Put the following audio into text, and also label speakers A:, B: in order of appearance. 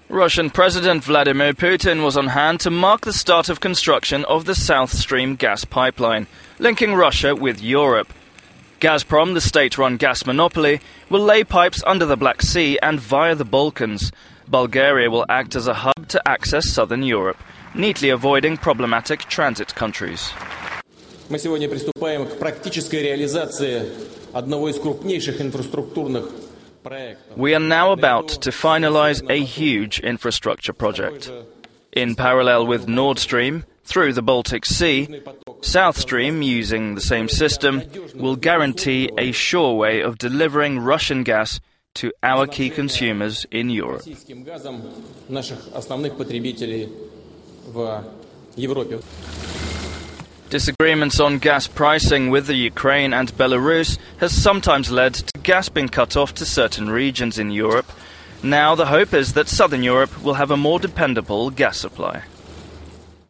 A: Russian President Vladimir Putin was on hand to mark the start of construction of the South Stream gas pipeline, linking Russia with Europe. Gazprom, the state-run gas monopoly, will lay pipes under the Black Sea and via the Balkans. Bulgaria will act as a hub to access southern Europe, neatly avoiding problematic transit countries.
B: Мы сегодня приступаем к практической реализации одного из крупнейших инфраструктурных проектов.
A: We are now about to finalize a huge infrastructure project. In parallel with Nord Stream, through the Baltic Sea, South Stream, using the same system, will guarantee a sure way of delivering Russian gas to our key consumers in Europe. Disagreements on gas pricing with the Ukraine and Belarus has sometimes led to gas being cut off to certain regions in Europe. Now the hope is that southern Europe will have a more dependable gas supply.